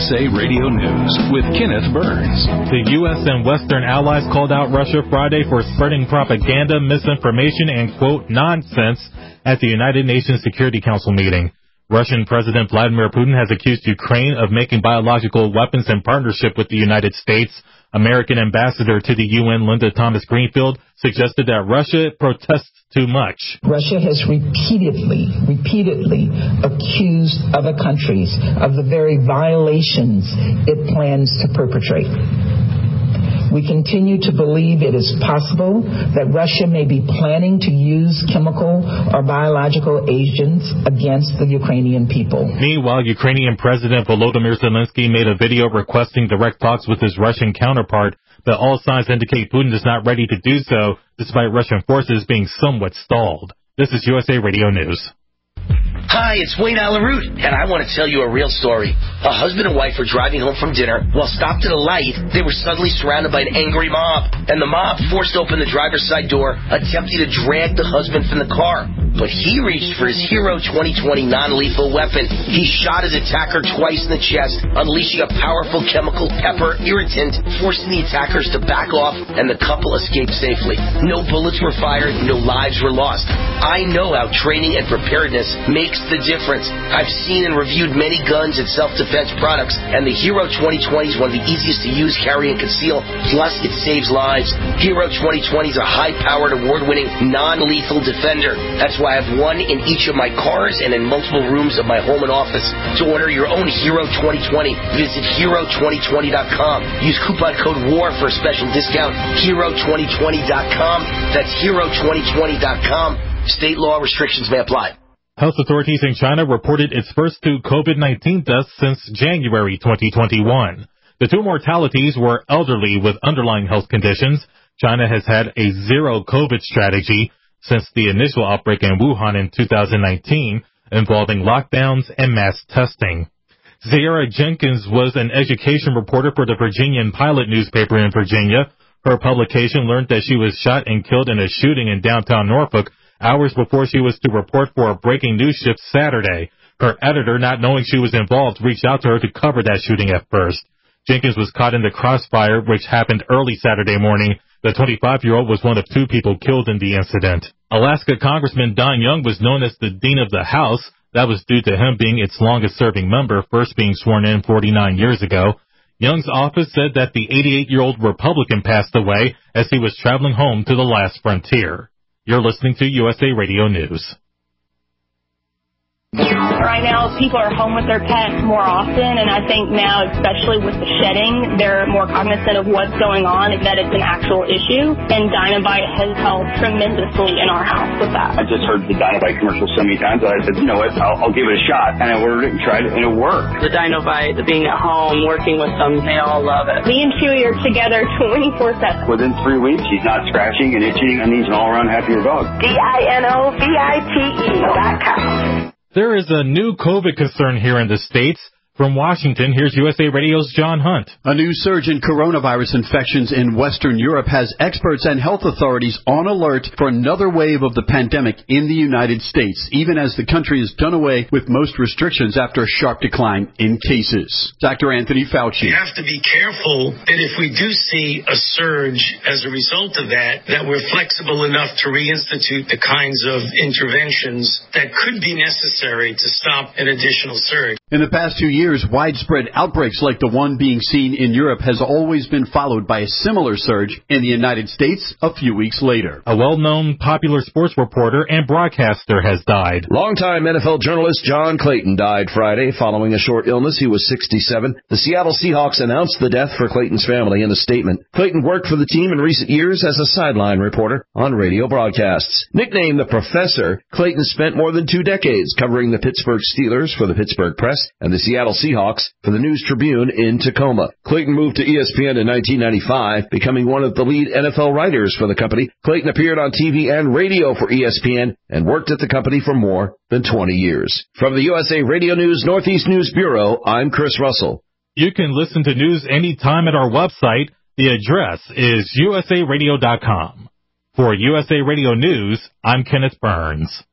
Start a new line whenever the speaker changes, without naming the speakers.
USA Radio News with Kenneth Burns.
The U.S. and Western allies called out Russia Friday for spreading propaganda, misinformation, and, quote, nonsense at the United Nations Security Council meeting. Russian President Vladimir Putin has accused Ukraine of making biological weapons in partnership with the United States. American ambassador to the UN, Linda Thomas-Greenfield, suggested that Russia protests too much.
Russia has repeatedly accused other countries of the very violations it plans to perpetrate. We continue to believe it is possible that Russia may be planning to use chemical or biological agents against the Ukrainian people.
Meanwhile, Ukrainian President Volodymyr Zelensky made a video requesting direct talks with his Russian counterpart, but all signs indicate Putin is not ready to do so, despite Russian forces being somewhat stalled. This is USA Radio News.
Hi, it's Wayne Allen Root, and I want to tell you a real story. A husband and wife were driving home from dinner. While stopped at a light, they were suddenly surrounded by an angry mob, and the mob forced open the driver's side door, attempting to drag the husband from the car. But he reached for his Hero 2020 non-lethal weapon. He shot his attacker twice in the chest, unleashing a powerful chemical pepper irritant, forcing the attackers to back off, and the couple escaped safely. No bullets were fired, no lives were lost. I know how training and preparedness makes the difference. I've seen and reviewed many guns and self-defense products, and the Hero 2020 is one of the easiest to use, carry, and conceal. Plus, it saves lives. Hero 2020 is a high-powered, award-winning, non-lethal defender. That's why I have one in each of my cars and in multiple rooms of my home and office. To order your own Hero 2020, visit Hero2020.com. Use coupon code WAR for a special discount. Hero2020.com. That's Hero2020.com. State law restrictions may apply.
Health authorities in China reported its first two COVID-19 deaths since January 2021. The two mortalities were elderly with underlying health conditions. China has had a zero COVID strategy since the initial outbreak in Wuhan in 2019, involving lockdowns and mass testing. Sierra Jenkins was an education reporter for the Virginian Pilot newspaper in Virginia. Her publication learned that she was shot and killed in a shooting in downtown Norfolk hours before she was to report for a breaking news shift Saturday. Her editor, not knowing she was involved, reached out to her to cover that shooting at first. Jenkins was caught in the crossfire, which happened early Saturday morning. The 25-year-old was one of two people killed in the incident. Alaska Congressman Don Young was known as the Dean of the House. That was due to him being its longest-serving member, first being sworn in 49 years ago. Young's office said that the 88-year-old Republican passed away as he was traveling home to the last frontier. You're listening to USA Radio News.
Right now, people are home with their pets more often, and I think now, especially with the shedding, they're more cognizant of what's going on, that it's an actual issue, and Dinovite has helped tremendously in our house with that.
I just heard the Dinovite commercial so many times that I said, you know what, I'll give it a shot, and I ordered it and tried it, and it worked.
The Dinovite, being at home, working with them, they all love it.
Me and Chewy are together 24/7.
Within 3 weeks, he's not scratching and itching, and he's an all-around happier dog.
DINOVITE.com.
There is a new COVID concern here in the States. From Washington, here's USA Radio's John Hunt.
A new surge in coronavirus infections in Western Europe has experts and health authorities on alert for another wave of the pandemic in the United States, even as the country has done away with most restrictions after a sharp decline in cases. Dr. Anthony Fauci.
We have to be careful that if we do see a surge as a result of that we're flexible enough to reinstitute the kinds of interventions that could be necessary to stop an additional surge.
In the past 2 years, widespread outbreaks like the one being seen in Europe has always been followed by a similar surge in the United States a few weeks later.
A well-known popular sports reporter and broadcaster has died.
Longtime NFL journalist John Clayton died Friday following a short illness. He was 67. The Seattle Seahawks announced the death for Clayton's family in a statement. Clayton worked for the team in recent years as a sideline reporter on radio broadcasts. Nicknamed the Professor, Clayton spent more than 2 decades covering the Pittsburgh Steelers for the Pittsburgh Press and the Seattle Seahawks for the News Tribune in Tacoma. Clayton moved to ESPN in 1995, becoming one of the lead NFL writers for the company. Clayton appeared on TV and radio for ESPN and worked at the company for more than 20 years. From the USA Radio News Northeast News Bureau, I'm Chris Russell.
You can listen to news anytime at our website. The address is usaradio.com. For USA Radio News, I'm Kenneth Burns.